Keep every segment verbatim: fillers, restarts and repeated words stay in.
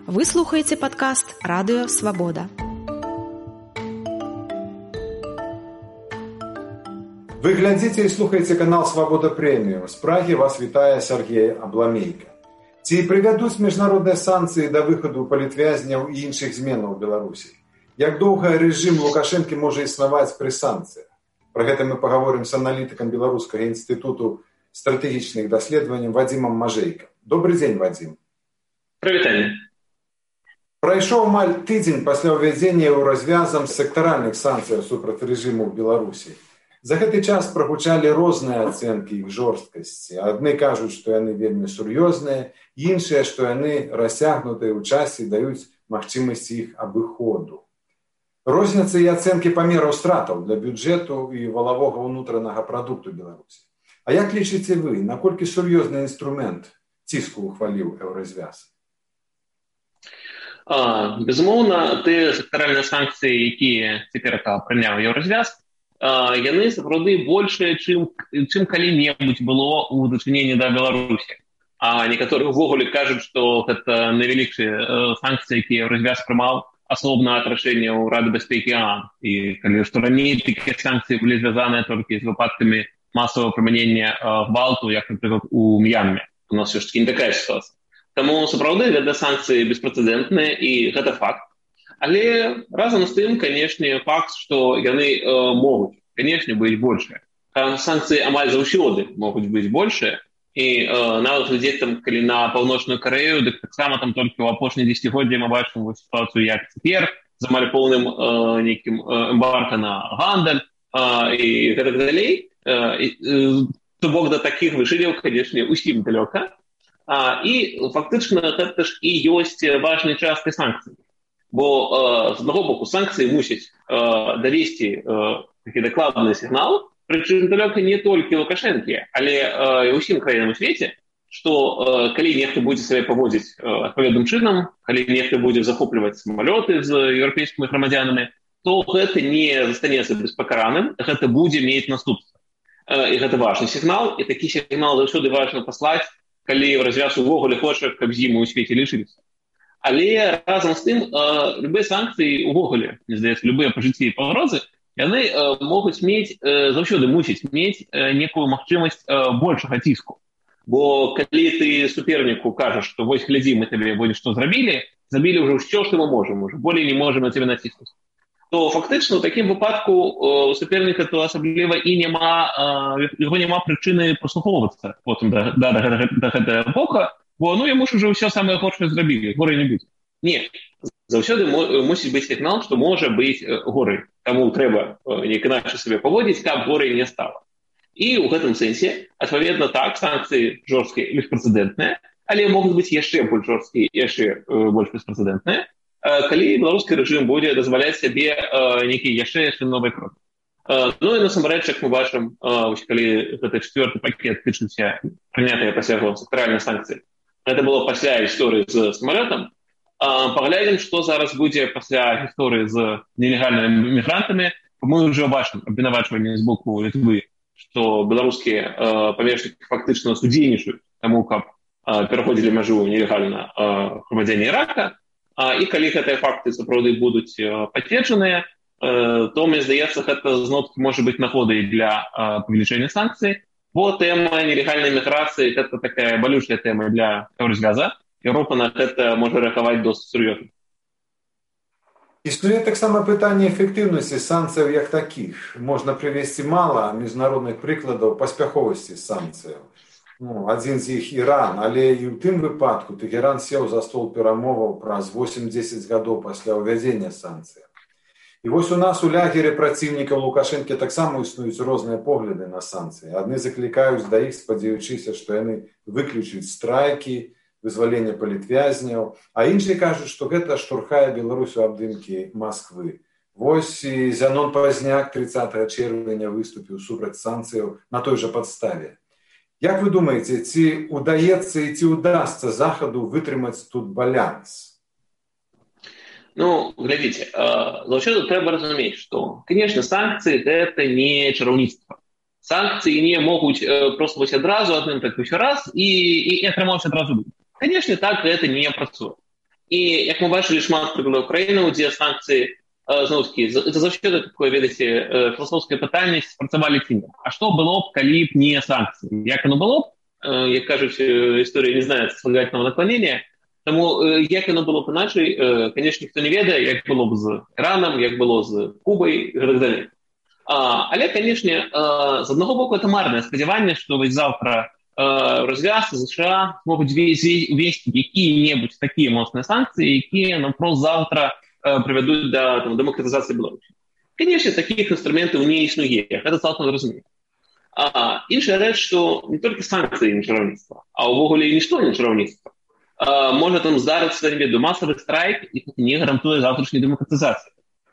Вы слухаеце падкаст «Радыё Свабода». Вы глядзіце і слухаеце канал «Свабода Прэміум». З Прагі вас вітае Сергей Абламейка. Ці прывядуць міжнародныя санкцыі да выхаду палітвязняў і іншых зменаў у Беларусі? Як доўга рэжым Лукашэнкі можа існаваць пры санкцыях? Пра гэта мы паговорым з аналітыкам Беларускага інстытуту стратэгічных даследаванняў Вадзімам Мажэйка. Добры дзень, Вадзім. Прывітанне. Прайшоў амаль тыдзень пасля ўвядзення ў развязам сектаральных санкцыяў супраць рэжыму ў Беларусі. За гэты час прагучалі розныя ацэнкі іх жорсткасці. Адны кажуць, што яны вельмі сур'ёзныя, іншыя, што яны расцягнутыя ў часе і даюць магчымасць іх абыходу. Розніцы і ацэнкі памераў стратаў для бюджэту і валавога ўнутранага прадукту Беларусі. А як лічыце вы, наколькі сур'ёзны інструмент ціску ухваліў еўразвяз? А, безумоўна, тыя сектаральныя санкцыі, якія цяпер прыняў еўразвяз, а, яны сапраўды большыя, чым, чым калі-небудзь было ў дачыненні да Беларусі. А некаторыя ўвогуле кажуць, што гэта найвялікшыя э, санкцыі, якія еўразвяз прымаў асобна ад рашэнняў Рады бяспекі ООН. І калі што раней такія санкцыі былі звязаныя толькі з выпадкамі масавага прымянення э, гвалту, як, напрыклад, у М'янме. У нас ўсё ж такі не такая сітуацыя. Таму, сапраўды, гэта санкцыі беспрэцэдэнтныя, і гэта факт. Але разам з тым, канешне, факт, што яны э, могуць, канешне, быць большыя. Там санкцыі амаль заўсёды могуць быць большыя, і э, нават глядзець там, калі на Паўночную Карэю, дык таксама там толькі ў апошнія дзесяцігоддзі мы бачым сітуацыю, як цяпер, з амаль поўным э, нейкім э, эмбарга на гандаль э, і гэтак далей. Э, э, то бок да такіх вышыляў, канешне, усім далёка. А, і фактычна гэта ж і ёсць важнай часткай санкцый. Бо э, з аднаго боку санкцыі мусяць э, давесці э, такі дакладны сігнал, прычым далёка не толькі Лукашэнкі, але э, і ўсім краінам у свеце, што э, калі нехта будзе сябе паводзіць э, адпаведным чынам, калі нехта будзе захопліваць самалёты з еўрапейскімі грамадзянамі, то гэта не застанецца беспакараным, гэта будзе мець наступства. Э, і гэта важны сігнал, і такі сігнал заўсёды важна паслаць, калі развяз увогуле хоча, каб зіму ў свеце лічыліся. Але разам з тым, э, любыя санкцыі увогуле, мне здаецца, любыя па жыцці і пагрозы, яны э, могуць мець, э, заўсёды мусіць мець э, некую магчымасць э, большага ціску. Бо калі ты суперніку кажаш, што вось глядзі, мы табе вось што зрабілі, зрабілі ўжо ўсё, што мы можам, уже болей не можам на цябе націснуць, то фактычна ў такім выпадку у суперніка то асабліва і няма, яго няма прычыны прыслухоўвацца потым да, да, да, да, да гэтага бока, бо ну яму ж ужо ўсё самае горшае зрабілі, горай не будзе. Не, заўсёды мусіць быць сігнал, што можа быць горай. Таму трэба неяк іначай сабе паводзіць, каб горай не стала. І ў гэтым сэнсе, адпаведна так, санкцыі жорсткія і беспрэцэдэнтныя, але могуць быць яшчэ больш жорсткія і яшчэ больш беспрэцэдэнтныя, калі беларускі рэжым будзе дазваляць сябе э, нейкія яшчэ яшчэ новыя крокі. Э, ну і насамрэч, як мы бачым, э, ось калі гэты чацвёрты пакет тычыўся прынятыя пасля сектаральнай санкцыі, гэта было пасля гісторыі з самалётам, э, паглядзім, што зараз будзе пасля гісторыі з нелегальнымі мігрантамі. Мы ўжо бачым абвінавачванне з боку Літвы, што беларускія э, памежнікі фактычна судзейнічаюць таму, каб э, пераходзілі мяжу нелегальна э, грамадзяне Ірака. А, і калі гэтыя факты сапраўды будуць э, пацверджаныя, э, то, мне здаецца, гэта зноў-такі можа быць нагодай для э, павелічэння санкцый, бо тэма нелегальнай міграцыі – гэта такая балючая тэма для еўразвяза. Еўропа на гэта можа рэагаваць досыць сур'ёзна. Існуе таксама пытанне эфектыўнасці санкцыяў як такіх. Можна прывесці мала міжнародных прыкладаў паспяховасці санкцыяў. Ну, адзін з іх Іран, але і ў тым выпадку Тэхеран сеў за стол перамоваў праз восем-дзесяць гадоў пасля ўвядзення санкцый. І вось у нас у лагеры праціўнікаў Лукашэнкі таксама існуюць розныя погляды на санкцыі. Адны заклікаюць да іх, спадзяючыся, што яны выключаць страйкі, вызвалення палітвязняў, а іншыя кажуць, што гэта штурхае Беларусь у абдымкі Масквы. Вось і Зянон Пазняк трыццатага чэрвеня выступіў супраць санкцыяў на той жа падставе. Як вы думаеце, ці удаецца і ці удасца Захаду вытрымаць тут баланс? Ну, глядзіце, заўсёды трэба разумець, што, канешне, санкцыі – гэта не чараўніцтва. Санкцыі не могуць проста вось адразу адным так усё раз і, і, і атрымаўся адразу быць. Канешне, так гэта не працуе. І, як мы бачылі, шмат прыкладаў краінаў, дзе санкцыі, зноў такі, это заўсёды такое, ведаеце, філасофскае пытанне, спрацавалі ці не. А што было б, калі б не санкцыі? Як оно было б? Як кажуць, історыя не знае слагательного наклонення. Таму, як оно было б іначай, канешне, ніхто не ведае, як было б з Іранам, як было з Кубай і так далей. Але, канешне, з аднаго боку, это марнае спадзяванне, што вось заўтра развяз США могуць увесці якія-небудзь такія моцныя санкцыі, якія напрост заўтра прывядуць да там, дэмакратызацыі Беларусі. Канешне, такіх інструментаў не існуе, гэта цалкам зразумела. А іншая рэч, што не толькі санкцыі нечараўніцтва, а ўвогуле нішто нечараўніцтва. Можа там здарыцца, не ведаю, масавы страйк, і не гарантуе заўтрашняй дэмакратызацыі.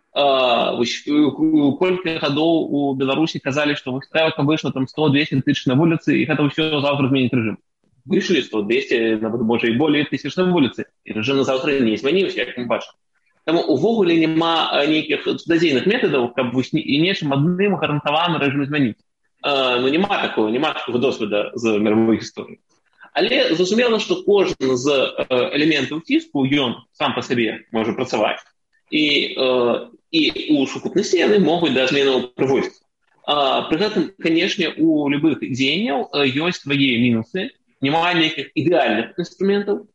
Колькі гадоў у Беларусі казалі, што вось трэба, каб выйшла там сто-двесце тысяч на вуліцы, і гэта ўсё заўтра зменіць рэжым. Выйшлі сто-двесце, нават, можа, і болей тысяч на вуліцы, і рэжым на заўтра не змяніўся, як мы бачым. Таму увогуле няма нейкіх цудазейных метадаў, каб вось і нечым адным гарантаваны рэжым змяніць. Ну, няма такого, няма такого досведа з мировой гісторыі. Але зразумела, што кожны з элементаў ціску, ён сам па сабе можа працаваць. І, і у сукупнасці яны могуць да зменаў прыводзіць. Пры гэтым, канешне, у любых дзеянняў ёсць свае мінусы, няма нейкіх ідэальных інструментаў.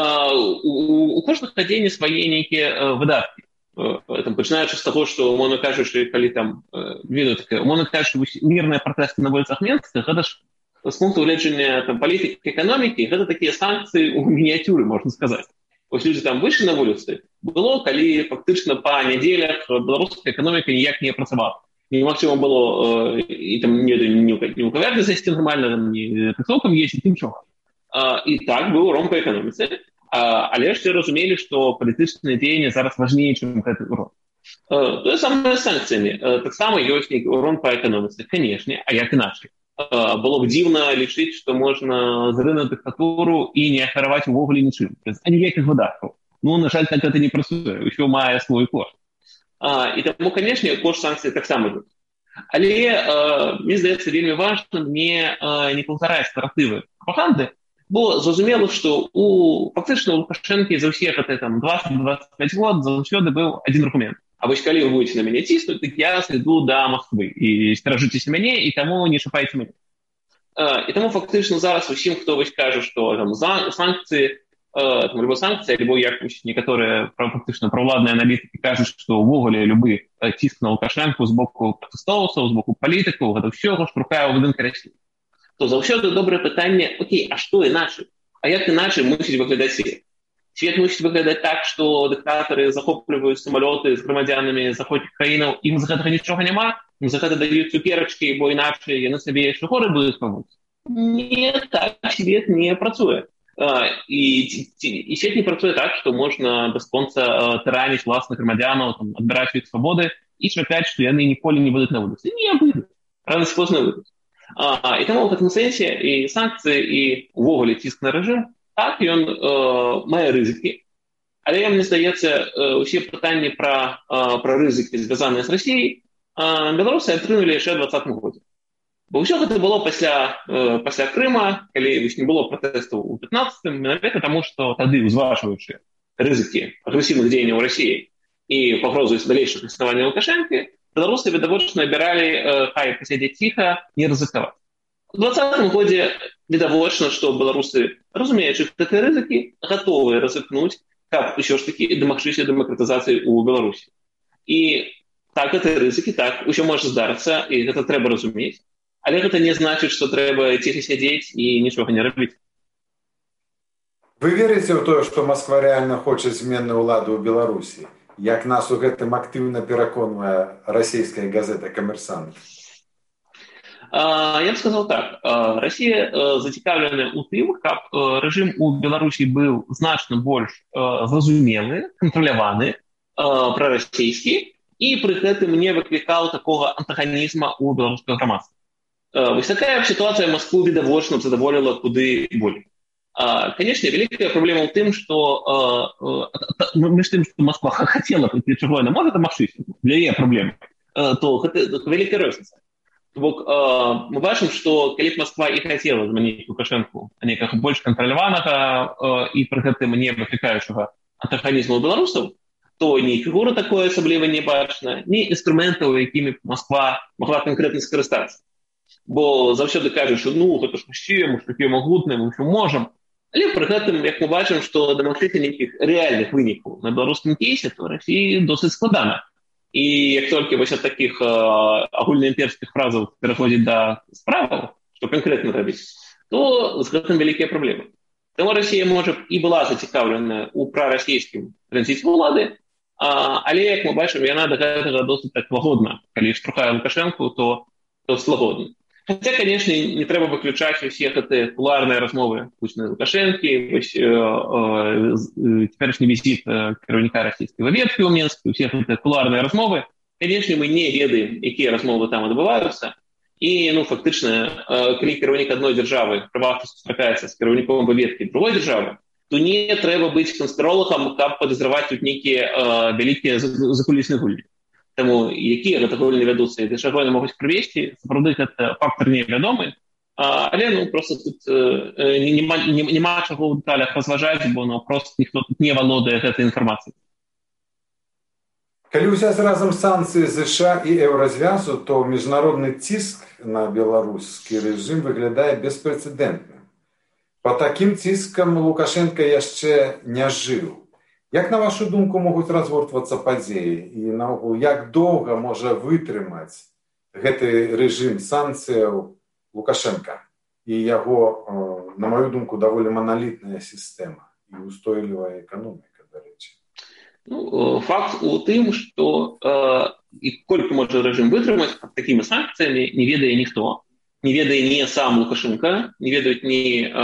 У, у кожных дзеяння свае нейкія выдаткі. Там, пачынаючы з таго, што, умоўна кажучы, калі там, віду такая, умоўна кажучы, мірныя пратэсты на вуліцах Менска, гэта ж з пункту гледжання палітыкі эканомікі, гэта такія санкцыі ў мініяцюры, можна сказаць. Ось людзі там выйшлі на вуліцы, было, калі фактычна па нядзелях беларуская эканоміка ніяк не працавала. Немагчыма было і там не ў кавярні зайсці нармальна, не таксовкам ездзіць, нічога. І так быў урон па эканоміцы, але ж все разумелі, што палітычныя дзеянні зараз важней, чым гэты урон. Тое самае з санкцыямі. Таксама ёсць нейкі урон па эканоміцы, канешне, а як іначай. Было б дзіўна лічыць, што можна зрынуць дыктатуру і не ахвяраваць увогуле нічым, без аніякіх выдаткаў. Ну, на жаль, так гэта не працуе, ўсё мае свой кошт. І таму, канешне, кошт санкцый таксама ёсць. Але, мне здаецца, вельмі важным не, не паўтараць наратывы прапаганды, бо зразумела, што у фактычна у Лукашэнкі за ўсе гэты там дваццаць-дваццаць пяць год заўсёды быў адзін аргумент. А вось калі вы будете на мяне ціснуць, дык я сыду да Масквы і сцеражыцеся мяне, і таму не шапайце мяне. І таму фактычна зараз усім, хто вось кажа, што там санкцыі, там любой санкцыі, альбо як некаторыя фактычна праўладныя аналітыкі кажуць, што ўвогуле любы ціск на Лукашэнку з боку пратэстоўцаў, з боку палітыкаў, гэта ўсё штурхае ў будынку Расіі. То заўсёды добрае пытанне, окей, а што іначай? А як іначай мусіць выглядаць свет? Свет мусіць выглядаць так, што дыктатары захопліваюць самалёты з грамадзянамі заходніх краінаў, ім за гэтага нічога няма, ім за гэта даюць цукерачкі, бо іначай яны сабе яшчэ горы будуць памуць. Не, так свет не працуе. І, і свет не працуе так, што можна бясконца тыраніць власных грамадзянаў, адбіраць іх свабоды і чакаць, што яны ніколі не будуць на вуліцы. Не будуць. Рана ці позна будуць. І таму ў гэтым сэнсе і санкцыі, і ўвогуле ціск на рэжым, так, ён э, мае рызыкі, але мне здаецца, э, усе пытанні пра, э, пра рызыкі, звязаныя з Расіяй, э, беларусы атрымалі яшчэ ў дваццатым годзе. Бо ўсё гэта было пасля, э, пасля Крыма, калі не было пратэстаў у пятнаццатым, менавіта таму, што тады, узважваючы рызыкі агрэсіўных дзеянняў Расіі і пагрозу далейшых існавання Лукашэнкі, беларусы відавочна абіралі э, хай пасядзець ціха, не рызыкаваць. У двадцатым годзе відавочна, што беларусы, разумеючы такія рызыкі, гатовыя рызыкнуць, каб усё ж такі дамагчыся дэмакратызацыі ў Беларусі. І так, гэта рызыкі, так, усё можа здарыцца, і гэта трэба разумець, але гэта не значыць, што трэба ціха сядзець і нічога не рабіць. Вы верыце ў тое, што Масква рэальна хоча змены ўлады ў Беларусі, як нас у гэтым актыўна пераконвае расійская газета «Камерсант»? Я б сказал так. Россия зацікаўленая ў тым, каб рэжым у Беларусі быў значна больш зразумелы, кантраляваны, прарасійскі, і пры гэтым не выклікаў такога антаганізма ў беларускага грамадства. Вось такая сітуацыя Маскву відавочна задаволіла куды болей. Канешне, вялікая праблема ў тым, што між тым, што Масква хацела прыйти чаго яна можа дамагчыся, для яе праблемы, то гэта вялікая розніца. Бок, э, мы бачым, што калі б Масква і хацела змяніць Лукашэнку нейкага больш кантраляванага э, і пры гэтым не выклікаючага антагонізму беларусаў, то ні фігура такой асабліва не бачна, ні інструментаў, якімі Москва могла канкрэтна скарыстацца. Бо заўсёды кажуць, што ну, гэта ж Расія, мы ж такія магутныя, мы ўсё можам. Але пры гэтым, як мы бачым, што дамагчыся нейкіх рэальных вынікаў на беларускім кейсе, то Расіі досыць складана. І як толькі вось ад такіх э, агульнаімперскіх фразаў пераходзіць да справаў, што канкрэтна рабіць, то з гэтым вялікія праблемы. Таму Расія, можа, і была зацікаўлена ў прарасійскім транзіце ўлады, а, але, як мы бачым, яна да гэтага досыць так лагодна. Калі штурхае Лукашэнку, то, то лагодна. Хаця, канешне, не трэба выключаць усе гэтыя кулуарныя размовы Пуціна і Лукашэнкі, вось э, э, цяперашні візіт э, кіраўніка расійскай ваведкі ў Менску, усе гэтыя кулуарныя размовы. Канешне, мы не ведаем, якія размовы там адбываюцца. І, ну, фактычна, э, калі кіраўнік адной дзяржавы прыватна сустракаецца з кіраўніком ваведкі другой дзяржавы, то не трэба быць канспіролагам, каб падазраваць тут нейкія э, вялікія закулісныя гульні. Таму якія гэта гульні вядуцца і да чаго яны могуць прывесці, сапраўды гэта фактор невядомы, а, але ну проста тут э, няма, няма чаго ў дэталях разважаць, бо ну, проста ніхто тут не валодае гэтай інфармацыяй. Калі ўзяць разам санкцыі ЗША і еўразвязу, то міжнародны ціск на беларускі рэжым выглядае беспрэцэдэнтным. Па такім ціскам Лукашенка яшчэ не жыў. Як, на вашу думку, могуць разгортвацца падзеі? І, наогул, як доўга можа вытрымаць гэты рэжым санкцыяў Лукашенка? І яго, на маю думку, даволі маналітная сістэма і устойлівая эканоміка, дарэчы. Ну, факт у тым, што э, і колькі можа рэжым вытрымаць пад такімі санкцыямі, не ведае ніхто. Не ведае ні сам Лукашенка, не ведаюць ні э,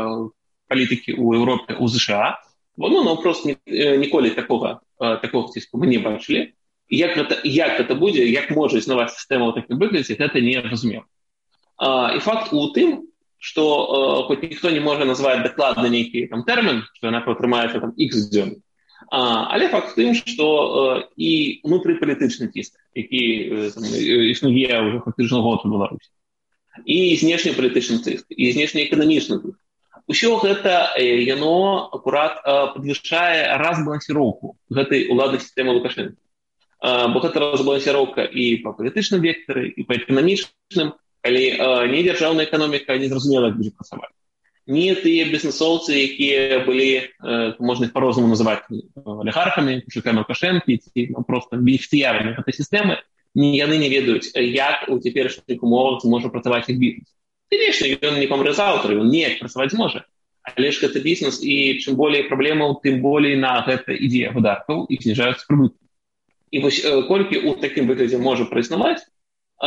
палітыкі ў Еўропе, у ЗША. Бо ну, просто ні, ніколі такога, э, такога ціску мы не бачылі. Як гэта, як гэта будзе, як можа існаваць сістэма ў такім выглядзе, гэта не разумеў. Э, і факт у тым, што э, хоць ніхто не можа назваць дакладна нейкі там тэрмін, што яна пратрымаецца там ікс дзён. А, але факт тым, што э, і унутрыпалітычны ціск, які э, там, існуе ўжо фактычна год у Беларусі, і знешнепалітычны ціск, і знешнеэканамічны ціск. Усё гэта э, яно акурат э, падвышае разбалансіроўку гэтай улады сістэмы Лукашэнка. Э, бо гэта разбалансіроўка і па палітычным вектары, і па эканамічным, калі э, не дзяржаўная эканоміка незразумела, як будзе працаваць. Ні тыя бізнесоўцы, якія былі, э, можна іх па-рознаму называць алігархамі, пушчыкамі Лукашэнкі, ці ну, проста бенефіцыярамі гэтай сістэмы, ні яны не ведаюць, як у цяперашніх умовах зможа працаваць іх бізнес. Конечно, ён не памрэ заўтра, ён неяк працаваць зможа, але ж гэта бізнес, і чым болей праблемаў, тым болей на гэта ідзе выдаткаў і зніжаюцца прыбыткі. І вось э, колькі ў такім выглядзе можа праіснаваць, э,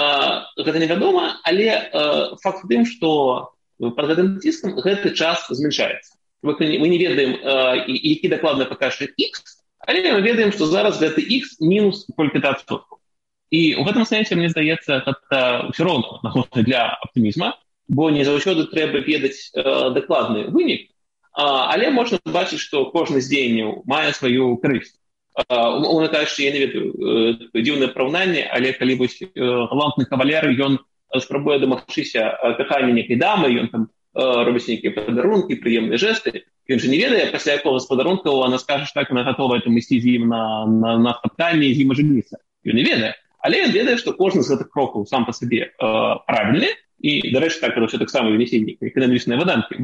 гэта невядома, але э, факт тым, што пад гэтым ціскам гэты час зменшаецца. Мы не ведаем, э, які дакладна паказчык X, але мы ведаем, што зараз гэты X мінус колькі-то адсоткаў. І ў гэтым сэнсе, мне здаецца, гэта ўсё роўна нагода для аптымізма, бо не заўсёды трэба ведаць э, дакладны вынік, а, але можна бачыць, што кожны з дзеянняў мае сваю карысць. Умоўна кажучы, я не ведаю, э, дзіўнае параўнанне, але калі вось э, галантны кавалер, ён спрабуе дамагчыся кахання нейкай дамы, ён там э, робіць нейкія падарункі, прыемныя жэсты, ён же не ведае, пасля якога з падарункаў она скажа, што так, она гатовая там ісці з ім на, на, на спатканне, з ім ажаніцца. Ён не ведае. Але ён ведае, што кожны з гэтых крокаў сам па сабе э, правільны, і, дарэчы, так, гэта ўсё таксама вынесенне эканамічныя выдаткі.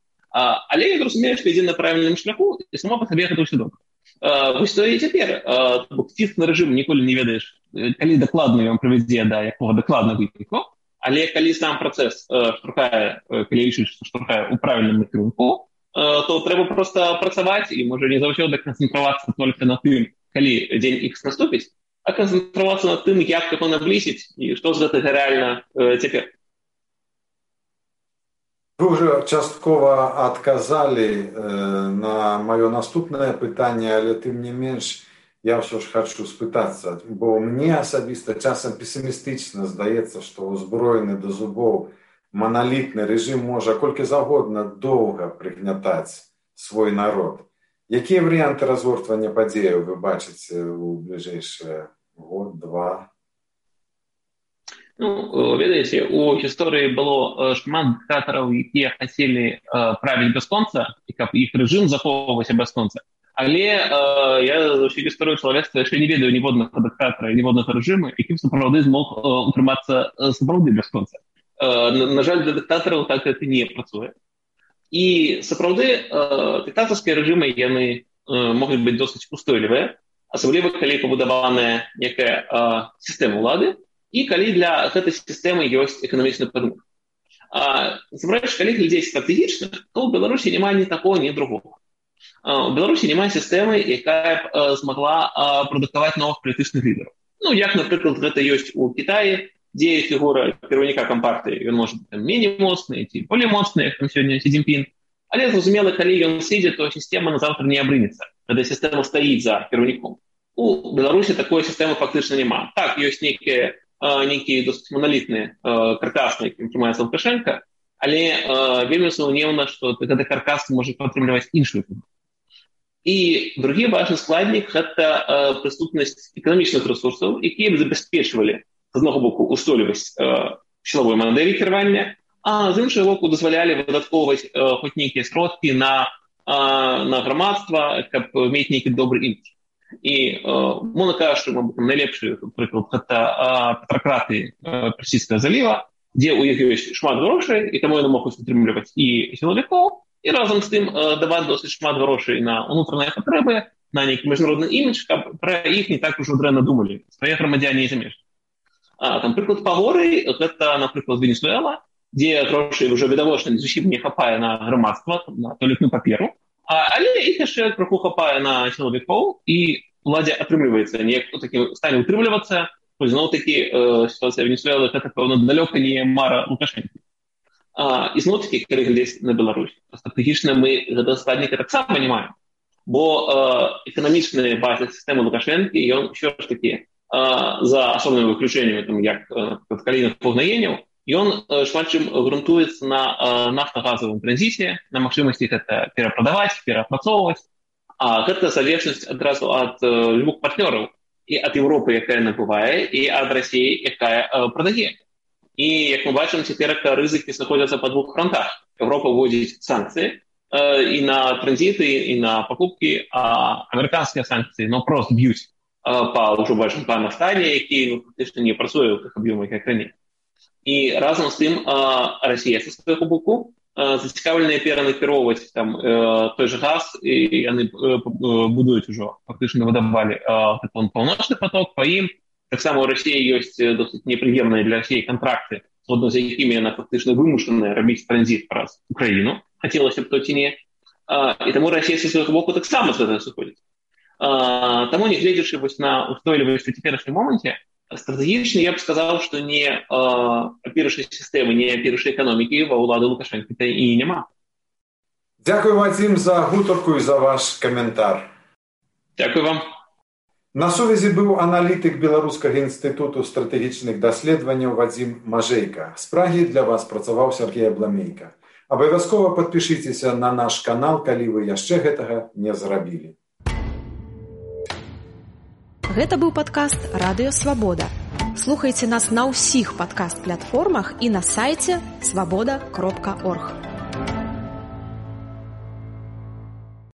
А, але ён разумее, што ідзе на правільным шляху, і само па сабе гэта ўсё добра. А, вось то і цяпер. Бо ціск на рэжым ніколі не ведаеш, калі дакладна ён прывядзе да якога дакладна выніку, але калі сам працэс э, штурхае, э, калі лічыць, што штурхае ў правільным накірунку, э, то трэба проста працаваць, і можа не заўсёды канцэнтравацца толькі на тым, калі дзень X наступіць, а канцэнтравацца на тым, як яго наблізіць і што з гэтага рэальна э, цяпер. Вы ўжо часткова адказалі э, на маё наступнае пытанне, але тым не менш я ўсё ж хачу спытацца, бо мне асабіста часам песімістычна здаецца, што ўзброены да зубоў маналітны рэжым можа колькі загодна доўга прыгнятаць свой народ. Якія варыянты разгортвання падзеяў вы бачыце ў бліжэйшыя год, два? Ну, ведаеце, у гісторыі было шмат дыктатараў, якія хацелі правіць бясконца, і каб іх рэжым захоўваўся бясконца. Але э, я за ўсю гісторыю чалавецтва яшчэ не ведаю ніводнага дыктатара і ніводнага рэжыму, якім сапраўды змог э, утрымацца сапраўды бясконца. Э, на, на жаль, для дыктатараў так гэта не працуе. І сапраўды э, дыктатарскія рэжымы яны э, могуць быць досыць устойлівыя, асабліва калі пабудаваная некая э, сістэма ўлады, і калі для гэтай сістэмы ёсць эканамічны падмог. Насамрэч, калі глядзець стратэгічна, то ў Беларусі няма ні такого, ні другого. У Беларусі няма сістэмы, якая б змагла прадукаваць новых палітычных лідараў. Ну, як, напрыклад, гэта ёсць у Кітаі, дзе фігура кіраўніка кампартыі, ён можа быць меней моцны ці болей моцны, як там сёння Сі Цзіньпін. Але зразумела, калі ён сидзе, то сістэма назаўтра не абрынецца, калі сістэма стаіць за кіраўніком. У Беларусі такой сістэмы фактычна няма. Так, ёсць нейкія нейкія досыць маналітныя каркасны, якім трымаецца Лукашенка, але вельмі сумнеўна, што гэты каркас можа падтрымліваць іншую фігуру. І другі важны складнік – гэта прыступнасць эканамічных рэсурсаў, якія б забяспечвалі, з аднаго боку, устойлівасць сілавой мадэлі кіравання, а з іншага боку дазвалялі выдаткоўваць хоць нейкія сродкі на, на грамадства, каб мець нейкі добры імідж. І можна кажучы, мабуть, найлепшы прыклад гэта петракраты Персійскага заліва, дзе ў іх ёсць шмат грошай, і таму яны могуць утрымліваць і сілавікоў, і разам з тым даваць досыць шмат грошай на ўнутраныя патрэбы, на нейкі міжнародны імідж, каб пра іх не так ужо дрэнна думалі, свае грамадзяне і замежныя. Там прыклад пагоры, гэта, напрыклад, Венесуэла, дзе грошай ўжо відавочна зусім не хапае на грамадства, на туалетную паперу, але іх яшчэ крыху хапае на сілавікоў, і ўладзе атрымліваецца неяк у такім стане утрымлівацца, зноў-такі сітуацыя Венесуэлы гэта, пэўна, далёка не мара Лукашэнкі. А, і зноў-такі, калі глядзець на Беларусь, стратэгічна мы гэтага складніка таксама не маем, бо эканамічная база сістэмы Лукашэнкі, ён ўсё ж такі, за асобнымі выключэннямі, там, як калійных паўгнаенняў, ён шмат чым грунтуецца на нафтагазавым транзіце, на магчымасці гэта перапрадаваць, пераапрацоўваць, а гэта залежнасць адразу ад любых партнёраў, і ад Еўропы, якая набывае, і ад Расіі, якая прадае. І, як мы бачым, цяперака рызыкі знаходзяцца па двух фронтах. Еўропа вводзіць санкцыі і на транзіты, і на пакупкі, а амерыканскія санкцыі, ну, прост б'юць па ўжо бачым па нафтане, які фактычна не працуе ў тых аб'ёмах, як раней. І разам з тым Расія са свайго боку зацікаўленыя перанакіроўваць там той же газ, і яны будуюць ужо, фактычна выдавалі паўночны поток, па ім таксама ў Расіі ёсць досыць непрыемныя для Расіі кантракты, згодна з якімі яна фактычна вымушаная рабіць транзіт праз Украіну, хацелася б то ці не, і таму Расія са свайго боку таксама з гэтага сыходзіць. Таму, не гледзячы вось на устойлівасць у цяперашнім моманце, стратэгічна я б сказаў, што не аперышай сістэмы, не аперышай эканомікі ва ўлады Лукашэнкі і няма. Дзякуй, Вадзім, за гутарку і за ваш каментар. Дзякуй вам. На сувязі быў аналітык Беларускага інстытуту стратэгічных даследаванняў Вадзім Мажэйка. З Прагі для вас працаваў Сергей Абламейка. Абавязкова падпішыцеся на наш канал, калі вы яшчэ гэтага не зрабілі. Гэта быў падкаст «Радыё Свабода». Слухайце нас на ўсіх падкаст-платформах і на сайце свабода кропка орг.